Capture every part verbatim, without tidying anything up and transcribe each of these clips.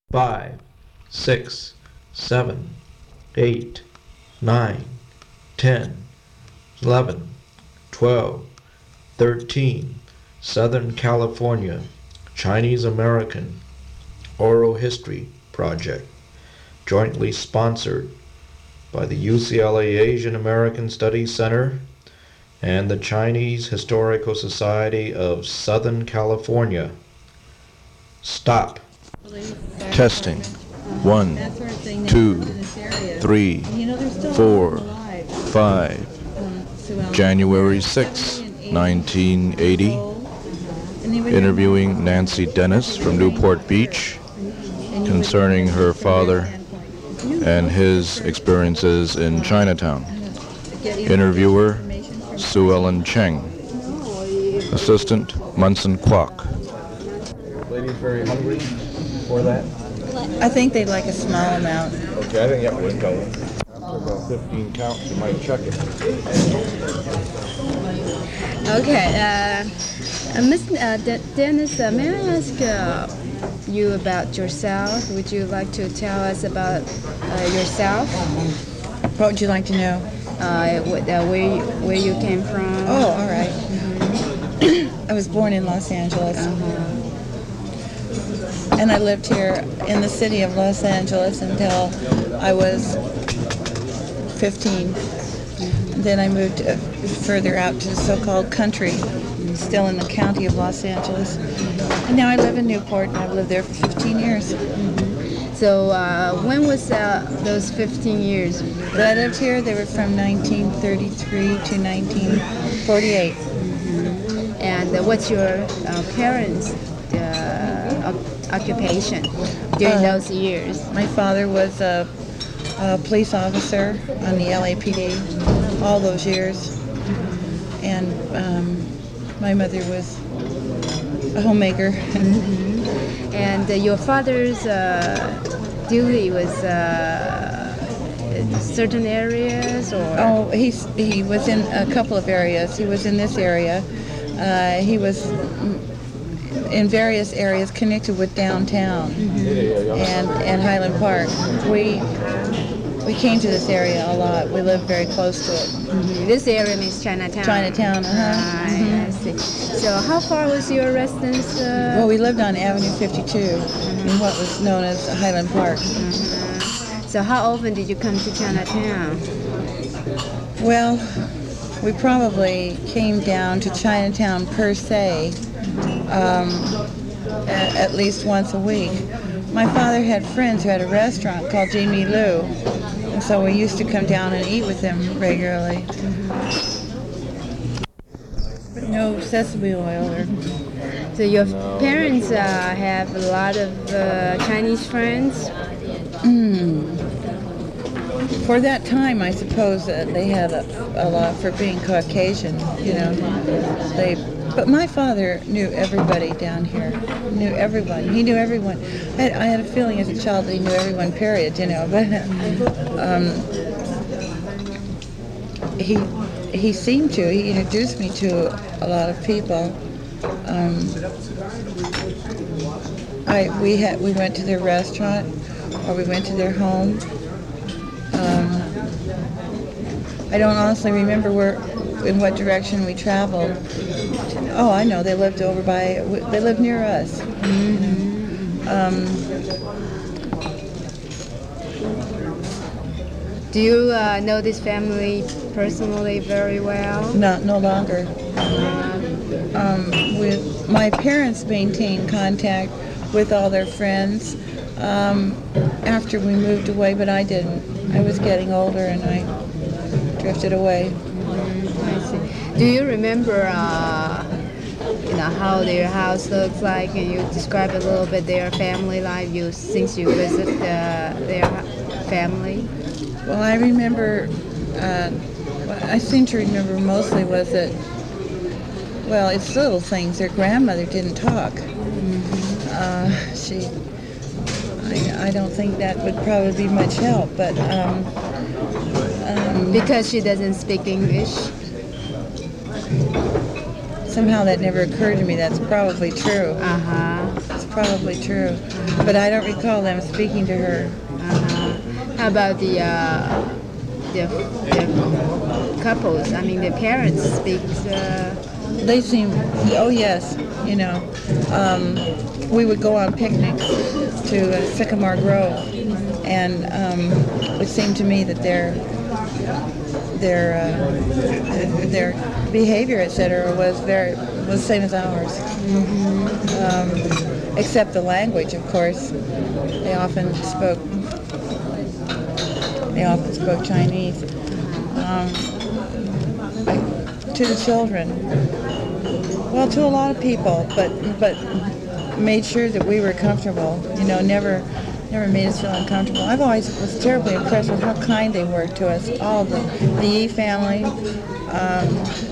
five, six, seven, eight, nine, ten, eleven, twelve, thirteen, Southern California Chinese American Oral History Project, jointly sponsored by the U C L A Asian American Studies Center and the Chinese Historical Society of Southern California. Stop. Testing. One, two, three, four, five. January sixth, nineteen eighty. Interviewing Nancy Dennis from Newport Beach concerning her father and his experiences in Chinatown. Interviewer, Sue Ellen Cheng. Assistant, Munson Kwok. Ladies very hungry for that? I think they'd like a small amount. Okay, I think that would go. After about fifteen counts, you might check it. Okay, uh, uh, Miss Uh, De- Dennis, uh, may I ask uh, you about yourself? Would you like to tell us about uh, yourself? What would you like to know? Uh, what, uh, where you, where you came from? Oh, all right. I was born in Los Angeles. Uh-huh. And I lived here in the city of Los Angeles until I was fifteen. Then I moved uh, further out to the so-called country, still in the county of Los Angeles. And now I live in Newport, and I've lived there for fifteen years. So uh, when was uh, those fifteen years? That I lived here, they were from nineteen thirty-three to nineteen forty-eight. And uh, what's your uh, parents' uh, oc- occupation during Uh, those years? My father was a, a police officer on the L A P D all those years, and um, my mother was a homemaker. And uh, your father's uh, duty was uh, in certain areas, or? Oh, he's, he was in a couple of areas. He was in this area. Uh, he was in various areas connected with downtown and, and Highland Park. We we came to this area a lot. We lived very close to it. Mhm. This area means Chinatown. Chinatown, uh-huh. Ah, Mhm. I see. So how far was your residence? Uh, Well, we lived on Avenue fifty-two in what was known as Highland Park. so how often did you come to Chinatown? Well, we probably came down to Chinatown per se um, at, at least once a week. My father had friends who had a restaurant called Jimmy Lou, and so we used to come down and eat with them regularly. But no sesame oil or... So your parents uh, have a lot of uh, Chinese friends? For that time, I suppose uh, they had a, a lot for being Caucasian, you know. They, but my father knew everybody down here, knew everyone. He knew everyone. I had, I had a feeling as a child that he knew everyone, period, you know. But um, he he seemed to. He introduced me to a lot of people. Um, I we had we went to their restaurant, or we went to their home. Um, I don't honestly remember where, in what direction we traveled. Oh, I know, they lived over by, they lived near us. Um, Do you uh, know this family personally very well? not, no longer. Um, with, my parents maintained contact with all their friends um, after we moved away, but I didn't. I was getting older and I drifted away. I see. Do you remember, uh, you know, how their house looks like? Can you describe a little bit their family life? You since you visit uh, their family. Well, I remember. Uh, what I seem to remember mostly was that. Well, it's little things. Their grandmother didn't talk. Uh, she. I, I don't think that would probably be much help, but um, um, Because she doesn't speak English. somehow that never occurred to me. That's probably true. Uh huh. It's probably true. But I don't recall them speaking to her. Uh-huh. How about the, uh, the the couples? I mean, the parents speak. Uh, They seem, oh yes, you know. Um, we would go on picnics to uh, Sycamore Grove, and um, it seemed to me that their their uh, their behavior, et cetera, was very was the same as ours, um, except the language, of course. They often spoke they often spoke Chinese. Um, to the children, well, to a lot of people, but but made sure that we were comfortable. You know, never never made us feel uncomfortable. I've always was terribly impressed with how kind they were to us. All the the Yi family, um,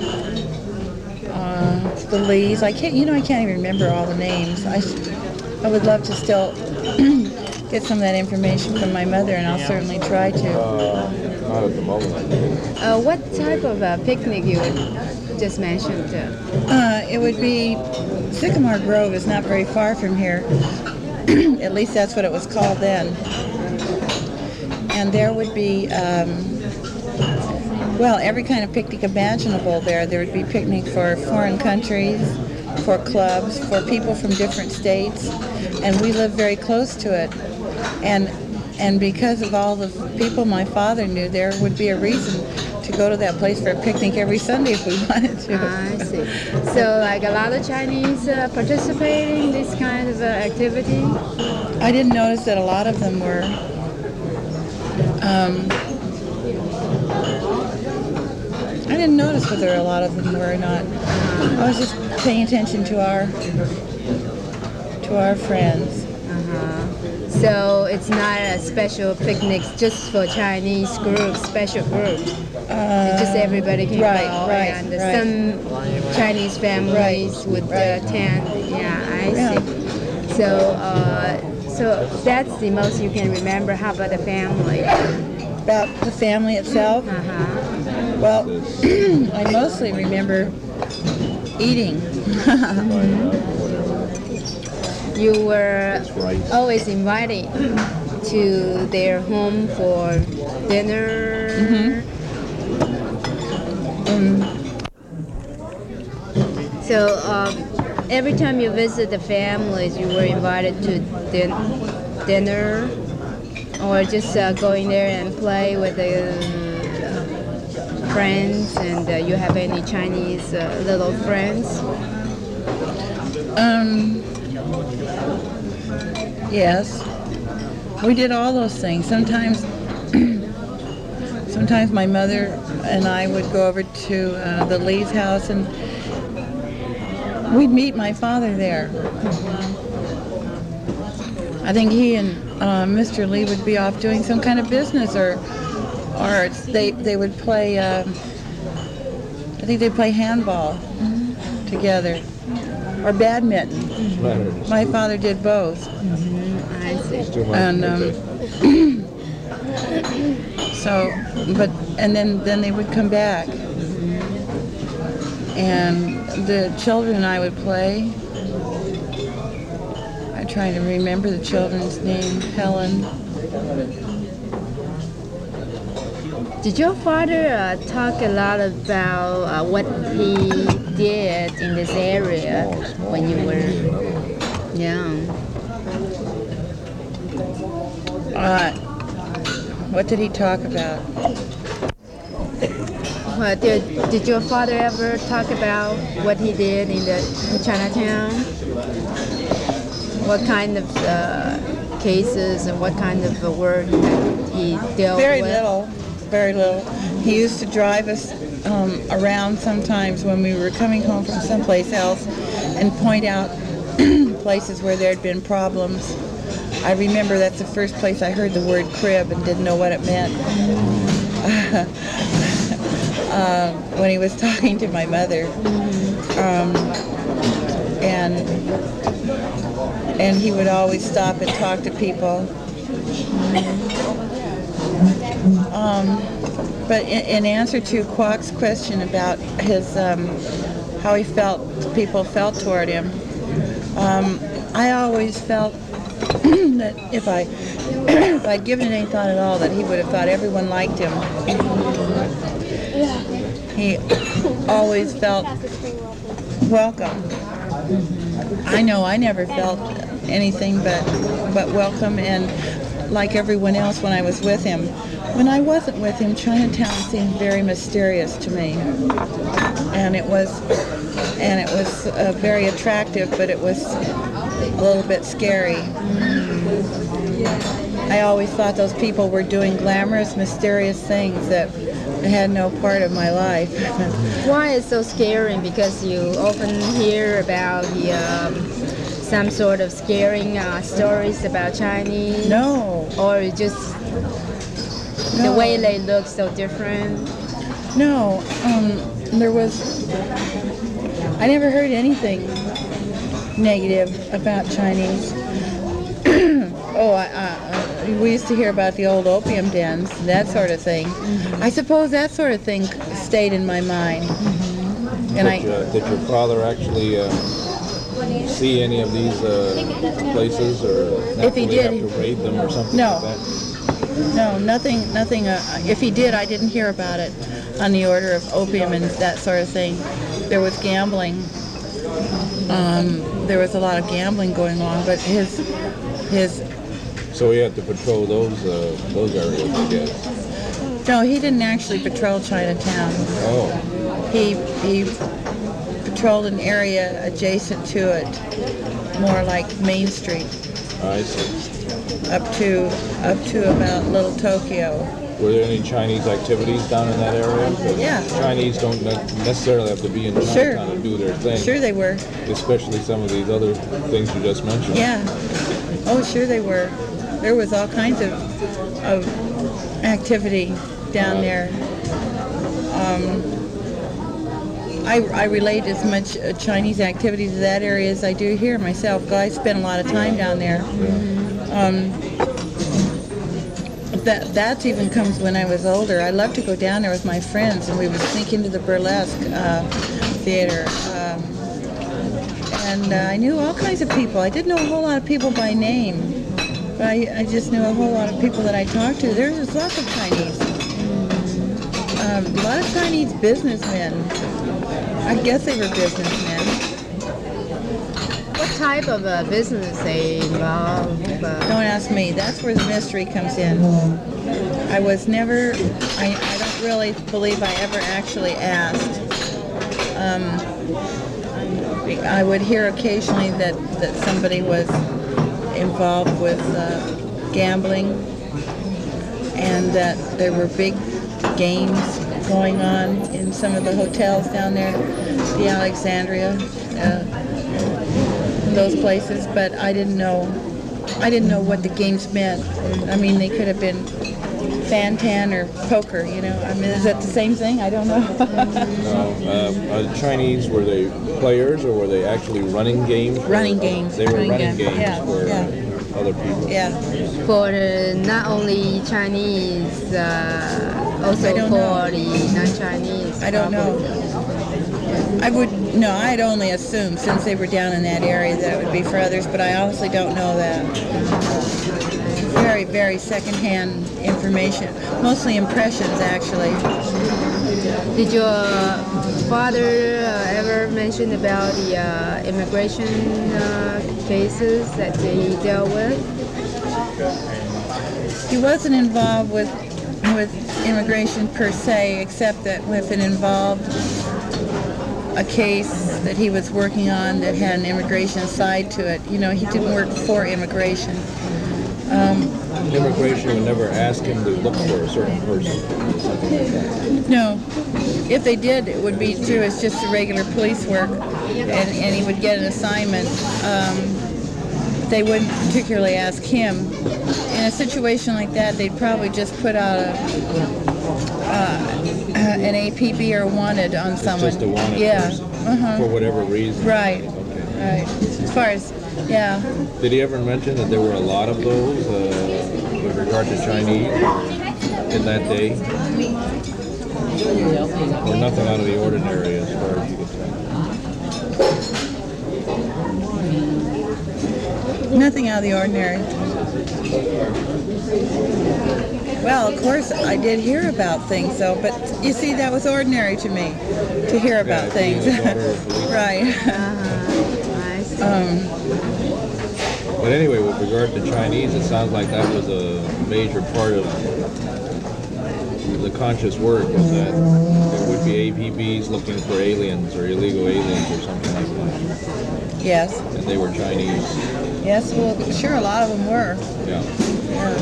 uh, the Lees. I can't, you know, I can't even remember all the names. I I would love to still get some of that information from my mother, and I'll certainly try to. Uh, not at the moment. uh, what type of uh, picnic you just mentioned? Uh, Uh, it would be, Sycamore Grove is not very far from here. At least that's what it was called then. And there would be, um, well, every kind of picnic imaginable there. There would be picnic for foreign countries, for clubs, for people from different states. And we lived very close to it. And and because of all the people my father knew, there would be a reason to go to that place for a picnic every Sunday if we wanted to. I see. So, like a lot of Chinese uh, participate in this kind of uh, activity? I didn't notice that a lot of them were. Um, I didn't notice whether a lot of them were or not. I was just paying attention to our to our friends. Uh-huh. So it's not a special picnic just for Chinese groups, special groups. Uh, It's just everybody can right, go, right, and right. some Chinese families Right, would right. uh, attend. Yeah, I Yeah. see. So, uh, so that's the most you can remember. How about the family? About the family itself. Uh-huh. Well, I mostly remember eating. You were always invited to their home for dinner. Mm-hmm. Mm. So um, every time you visit the families, you were invited to din- dinner, or just uh, going there and play with the uh, friends. And uh, you have any Chinese uh, little friends? Um. Yes, we did all those things. Sometimes, sometimes my mother and I would go over to uh, the Lee's house, and we'd meet my father there. I think he and uh, Mister Lee would be off doing some kind of business, or, or it's, they they would play. Um, I think they play handball together, or badminton. My father did both. I see. And um, so, but and then then they would come back, and the children and I would play. I'm trying to remember the children's name. Helen. Did your father uh, talk a lot about uh, what he did in this area when you were young? Uh, what did he talk about? Well, did, did your father ever talk about what he did in the in Chinatown? What kind of uh, cases and what kind of uh, work he dealt Very with? little. Very little. He used to drive us um, around sometimes when we were coming home from someplace else and point out places where there had been problems. I remember that's the first place I heard the word crib and didn't know what it meant. uh, when he was talking to my mother. Um, and and he would always stop and talk to people. Um, but in, in answer to Kwok's question about his um, how he felt, people felt toward him, um, I always felt that if I if I'd given it any thought at all, that he would have thought everyone liked him. He always felt welcome. I know I never felt anything but but welcome, and like everyone else when I was with him. When I wasn't with him, Chinatown seemed very mysterious to me, and it was and it was uh, very attractive, but it was a little bit scary. I always thought those people were doing glamorous, mysterious things that had no part of my life. Why is so scary? Because you often hear about the um, some sort of scaring uh, stories about Chinese. No. Or just No. the way they look so different. No, um, there was, I never heard anything negative about Chinese. oh, I, I, we used to hear about the old opium dens, that sort of thing. I suppose that sort of thing stayed in my mind. And I, Did, uh, did your father actually uh, see any of these uh, places, or If he naturally did, have to raid them or something No. like that? no, nothing, nothing, uh, if he did, I didn't hear about it on the order of opium and that sort of thing. There was gambling. Um, there was a lot of gambling going on, but his, his, So he had to patrol those uh, those areas, I guess. no, he didn't actually patrol Chinatown. Oh, He, he patrolled an area adjacent to it, more like Main Street, I see. up to, up to about Little Tokyo. Were there any Chinese activities down in that area? 'Cause Yeah. Chinese don't ne- necessarily have to be in Sure. Chinatown to do their thing. Sure they were. Especially some of these other things you just mentioned. Yeah. Oh, sure they were. There was all kinds of, of activity down there. Um, I, I relate as much uh, Chinese activity to that area as I do here myself, because I spent a lot of time down there. Um, that that even comes when I was older. I loved to go down there with my friends, and we would sneak into the burlesque uh, theater. Um, and uh, I knew all kinds of people. I didn't know a whole lot of people by name, but I, I just knew a whole lot of people that I talked to. There was lots of Chinese. Um, a lot of Chinese businessmen. I guess they were businessmen. What type of uh, business they involve? Uh, Don't ask me. That's where the mystery comes in. I was never, I, I don't really believe I ever actually asked. Um, I would hear occasionally that, that somebody was involved with uh, gambling, and that there were big games going on in some of the hotels down there, the Alexandria, uh, those places, but I didn't know, I didn't know what the games meant. I mean, they could have been Fantan or poker, you know. I mean, is that the same thing? I don't know. No, uh, uh, Chinese, were they players or were they actually running games? Running games. They were running running games. games Yeah, for yeah. other people. Yeah. for uh, not only Chinese, uh, also I don't for know. the non-Chinese. I don't know. I would, no, I'd only assume, since they were down in that area, that it would be for others, but I honestly don't know that. Very, very secondhand information. Mostly impressions, actually. Did your father uh, ever mention about the uh, immigration uh, cases that he dealt with? He wasn't involved with with immigration per se, except that if it involved a case that he was working on that had an immigration side to it. You know, he didn't work for immigration. Um, Immigration would never ask him to look for a certain person or something like that. no, if they did, it would be through as just the regular police work, and, and he would get an assignment. Um, they wouldn't particularly ask him. In a situation like that, they'd probably just put out a, uh, an A P B or wanted on It's someone. just a wanted yeah. person Uh-huh. for whatever reason. Right. Okay. Right. As far as, yeah. Did he ever mention that there were a lot of those uh, with regard to Chinese in that day? Or nothing out of the ordinary as far as you could tell? Nothing out of the ordinary. Well, of course, I did hear about things, though, but you see, that was ordinary to me, to hear about Yeah, things. being the daughter of police. Right. Uh-huh. I see. Um, But anyway, with regard to Chinese, it sounds like that was a major part of the conscious work, is that there would be A P Bs looking for aliens or illegal aliens or something like that, yes. and they were Chinese. Yes, well, sure, a lot of them were. Yeah. Yeah.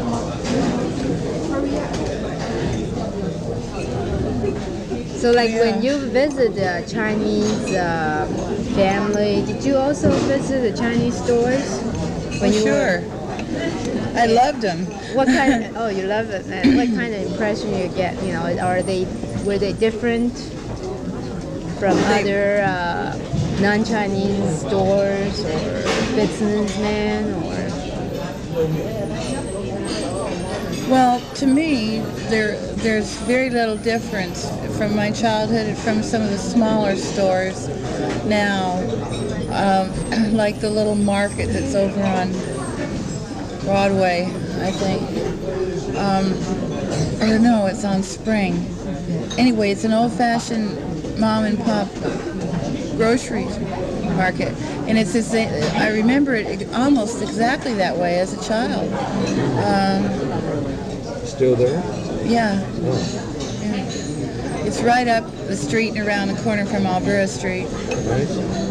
So, like Yeah. when you visit the Chinese uh, family, did you also visit the Chinese stores? When Oh, you sure. Were, I loved them. what kind? Of, oh, you love it, man. What kind of impression you get? You know, are they were they different from They- other uh, non-Chinese stores or businessmen or? Well, to me, there there's very little difference from my childhood and from some of the smaller stores now, um, like the little market that's over on Broadway, I think. Um, or no, it's on Spring. Anyway, it's an old-fashioned mom and pop grocery market, and it's this, I remember it almost exactly that way as a child. Um, Still there? yeah. Oh. Yeah. It's right up the street and around the corner from Alberta Street. Right?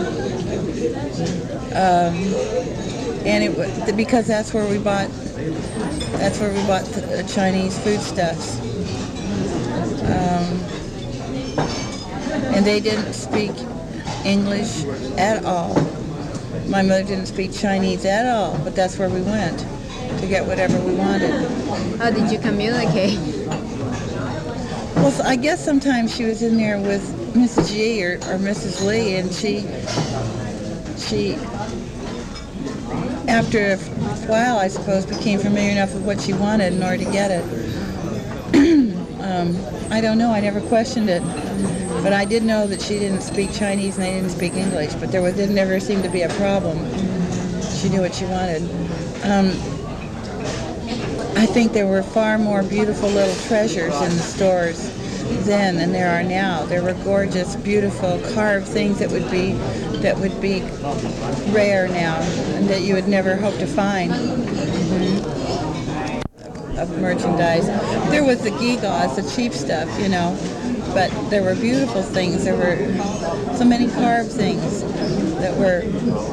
Um, and it wa- because that's where we bought that's where we bought the Chinese foodstuffs. Um, and they didn't speak English at all. My mother didn't speak Chinese at all, but that's where we went to get whatever we wanted. How did you communicate? Well, so I guess sometimes she was in there with Missus G or, or Missus Lee, and she, she, after a while, I suppose, became familiar enough with what she wanted in order to get it. um, I don't know. I never questioned it, but I did know that she didn't speak Chinese and they didn't speak English. But there was didn't ever seem to be a problem. She knew what she wanted. Um, I think there were far more beautiful little treasures in the stores then than there are now. There were gorgeous, beautiful carved things that would be that would be rare now and that you would never hope to find. Mm-hmm. Of merchandise. There was the gewgaws, the cheap stuff, you know, but there were beautiful things. There were so many carved things that were.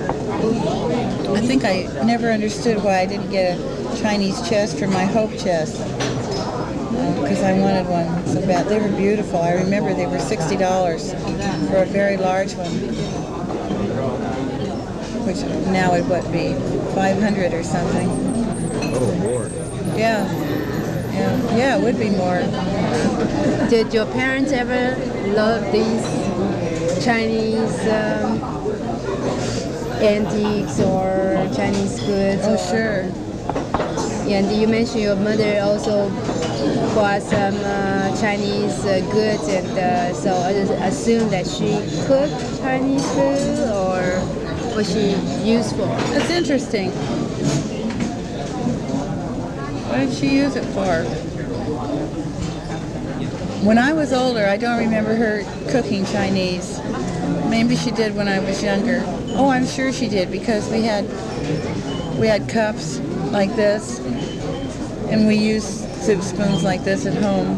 I think I never understood why I didn't get a Chinese chest for my Hope chest, because uh, I wanted one so bad. They were beautiful. I remember they were sixty dollars for a very large one, which now would what be five hundred or something. Oh, Lord. Yeah, yeah, yeah. It would be more. Did your parents ever love these Chinese um, antiques or Chinese goods? Oh, or- sure. Yeah, and you mentioned your mother also bought some uh, Chinese uh, goods, and uh, so I just assume that she cooked Chinese food, or was she used for? That's interesting. What did she use it for? When I was older, I don't remember her cooking Chinese. Maybe she did when I was younger. Oh, I'm sure she did, because we had we had cups like this, and we used soup spoons like this at home.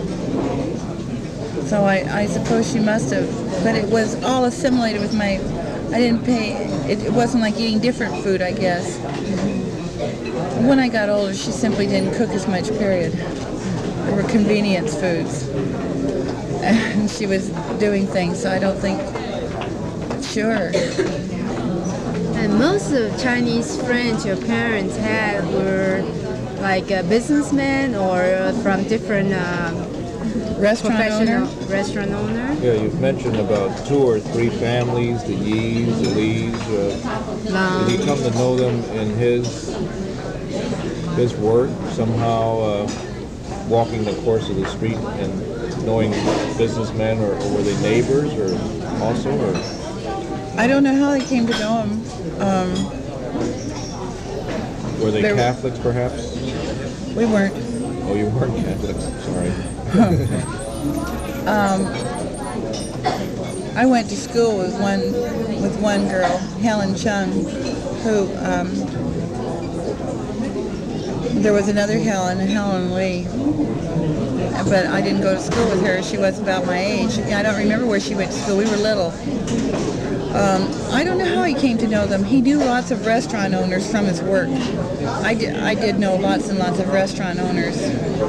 So I, I suppose she must have, but it was all assimilated with my, I didn't pay, it, it wasn't like eating different food, I guess. When I got older, she simply didn't cook as much, period. There were convenience foods. And she was doing things, so I don't think, sure. And most of Chinese friends your parents had were like a businessmen or from different uh, Restaurant owner? professional restaurant owner. Yeah, you've mentioned about two or three families, the Yis, the Lees. Uh, Um, did he come to know them in his his work somehow, uh, walking the course of the street and knowing businessmen, or, or were they neighbors, or also, or I don't know how they came to know him. Um, Were they There- Catholics, perhaps? We weren't. Oh, you weren't Catholic. Sorry. I went to school with one with one girl, Helen Chung, who um, there was another Helen, Helen Lee, but I didn't go to school with her. She was about my age. I don't remember where she went to school. We were little. Um, I don't know how he came to know them. He knew lots of restaurant owners from his work. I did, I did know lots and lots of restaurant owners.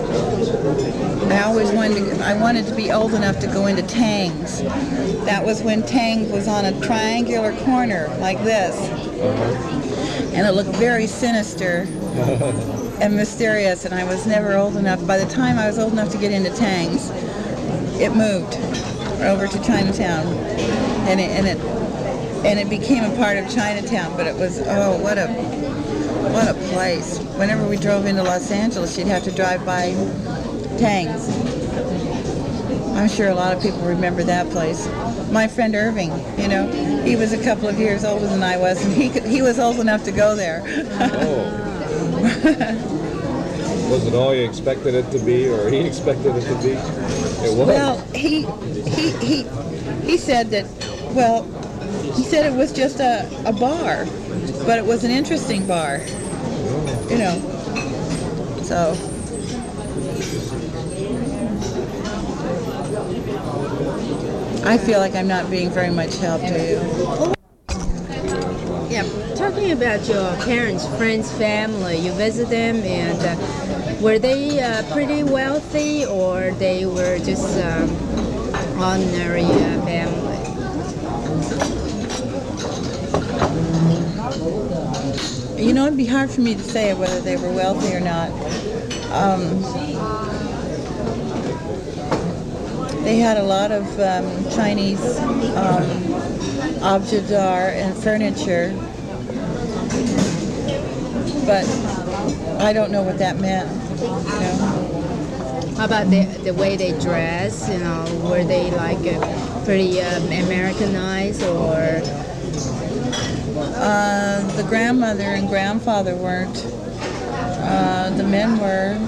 I always wanted to, I wanted to be old enough to go into Tang's. That was when Tang's was on a triangular corner like this. And it looked very sinister and mysterious, and I was never old enough. By the time I was old enough to get into Tang's, it moved over to Chinatown. And it, and it and it became a part of Chinatown, but it was, oh, what a what a place. Whenever we drove into Los Angeles, you'd have to drive by Tang's. I'm sure a lot of people remember that place. My friend Irving, you know, he was a couple of years older than I was, and he could, he was old enough to go there. Oh. Was it all you expected it to be, or he expected it to be? It was. Well, he he he he said that. Well, he said it was just a, a bar, but it was an interesting bar. You know. So. I feel like I'm not being very much help to you. Yeah, talking about your parents, friends, family, you visit them, and uh, were they uh, pretty wealthy, or they were just um, ordinary uh, family? You know, it'd be hard for me to say whether they were wealthy or not. Um, they had a lot of um, Chinese um, objets d'art and furniture, but I don't know what that meant. You know? How about the, the way they dress? You know, were they like uh, pretty um, Americanized, or? Uh, the grandmother and grandfather weren't. Uh, the men were.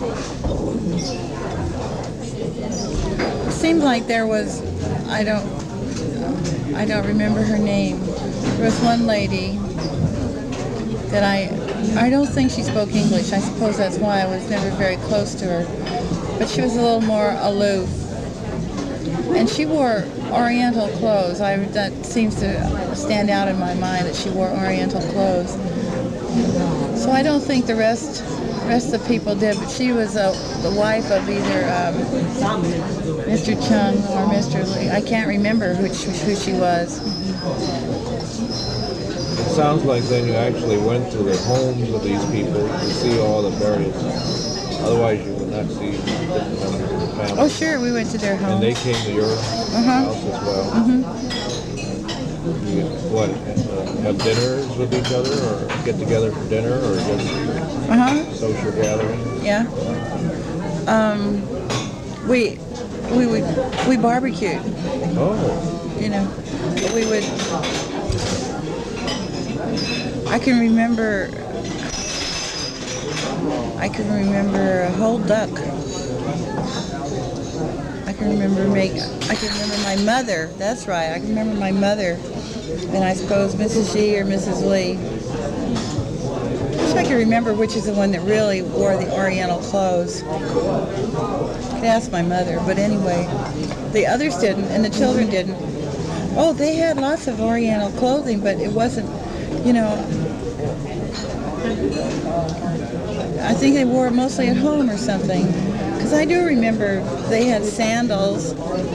It seemed like there was, I don't, I don't remember her name. There was one lady that I, I don't think she spoke English. I suppose that's why I was never very close to her. But she was a little more aloof. And she wore Oriental clothes. I, that seems to stand out in my mind that she wore Oriental clothes. So I don't think the rest rest of the people did, but she was uh, the wife of either um, Mister Chung or Mister Lee. I can't remember which, who she was. It sounds like then you actually went to the homes of these people to see all the various. Otherwise, you would not see different members of the family. Oh, sure, we went to their home. And they came to your house as well. Mm-hmm. You would, what, uh, have dinners with each other, or get together for dinner, or just Uh-huh. social gathering? Yeah. Um, we we would we barbecued. Oh, You know, we would. I can remember. I can remember a whole duck. I can remember make. I can remember my mother. That's right. I can remember my mother, and I suppose Missus G or Missus Lee. I wish I could remember which is the one that really wore the Oriental clothes. I could ask my mother, but anyway, the others didn't, and the children didn't. Oh, they had lots of Oriental clothing, but it wasn't, you know. I think they wore it mostly at home or something. Because I do remember they had sandals.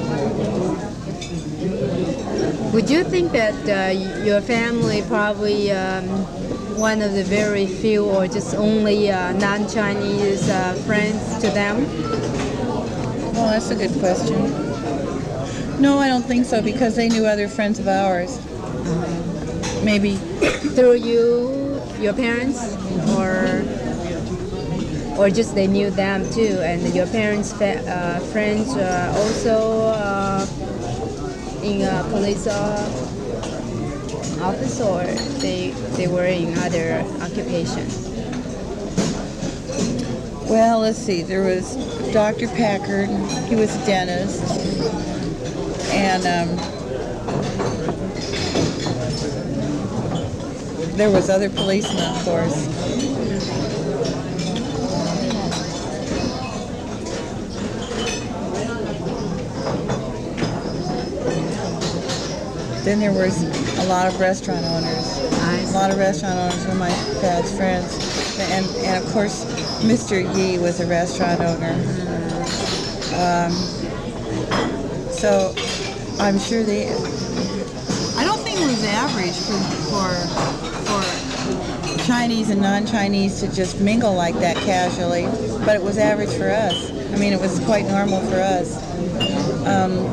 Would you think that uh, your family probably um, one of the very few or just only uh, non-Chinese uh, friends to them? Oh, that's a good question. No, I don't think so, because they knew other friends of ours. Maybe. Through you, your parents, or or just they knew them too, and your parents' fa- uh, friends uh, also uh, in a police uh, office, or they they were in other occupations? Well, let's see. There was Doctor Packard. He was a dentist. And um, there was other policemen, of course. Then there was a lot of restaurant owners. A lot of restaurant owners were my dad's friends. And, and of course, Mister Yi was a restaurant owner. Um, so I'm sure they, I don't think it was average for, for, for Chinese and non-Chinese to just mingle like that casually, but it was average for us. I mean, it was quite normal for us. Um,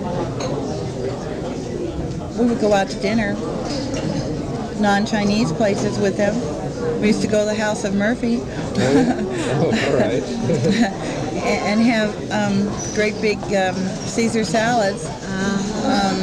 we would go out to dinner, non-Chinese places with them. We used to go to the House of Murphy. Oh, all right. And have um, great big um, Caesar salads. Um,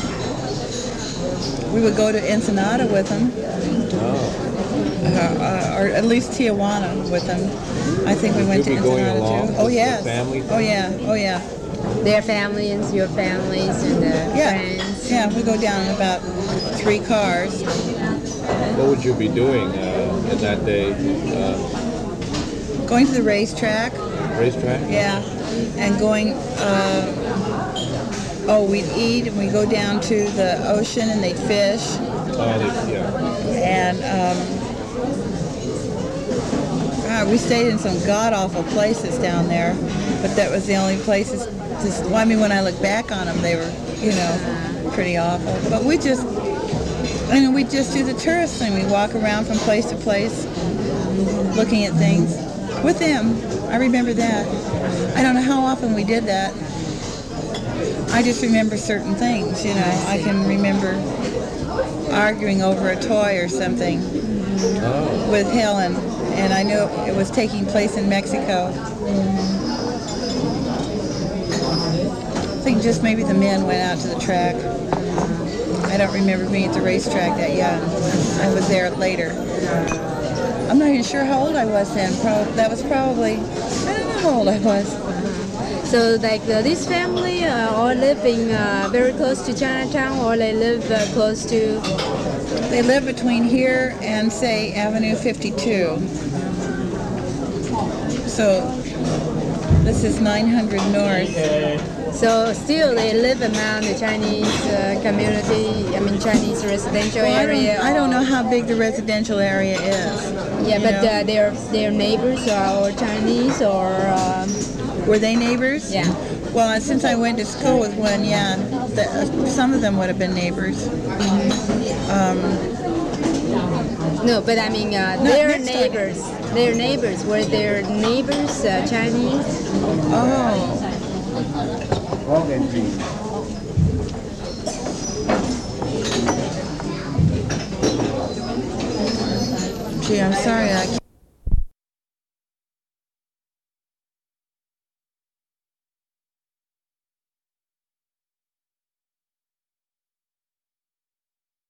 we would go to Ensenada with them, Oh. uh, uh, or at least Tijuana with them. I think we went to You'd be going Ensenada along too. with Oh the yes. family? Oh yeah. Oh yeah. Their families, your families, and the Yeah. friends. Yeah. We go down in about three cars. What would you be doing uh, in that day? Uh, Going to the racetrack. racetrack? Yeah, and going, uh, oh, we'd eat and we'd go down to the ocean and they'd fish. Oh, they, yeah. And um, God, we stayed in some god-awful places down there, but that was the only places, just, well, I mean, when I look back on them, they were, you know, pretty awful. But we just, I mean, we just do the tourist thing. We walk around from place to place, looking at things. With them, I remember that. I don't know how often we did that. I just remember certain things, you know. I can remember arguing over a toy or something Oh. with Helen, and I knew it was taking place in Mexico. I think just maybe the men went out to the track. I don't remember being at the racetrack that young. I was there later. I'm not even sure how old I was then. Probably, that was probably, I don't know how old I was. So, like uh, this family uh, all living uh, very close to Chinatown, or they live uh, close to? They live between here and, say, Avenue fifty-two. So this is nine hundred North. So still they live around the Chinese uh, community. I mean Chinese residential Well, I don't, area. I don't or- know how big the residential area is. Yeah, you but know. uh, their their neighbors are all Chinese or um, Were they neighbors? yeah. Well, since I went to school with one, yeah, the, uh, some of them would have been neighbors. Um, No, but I mean uh, Not their next time. neighbors. Their neighbors were their neighbors uh, Chinese. oh, gee, I'm sorry. I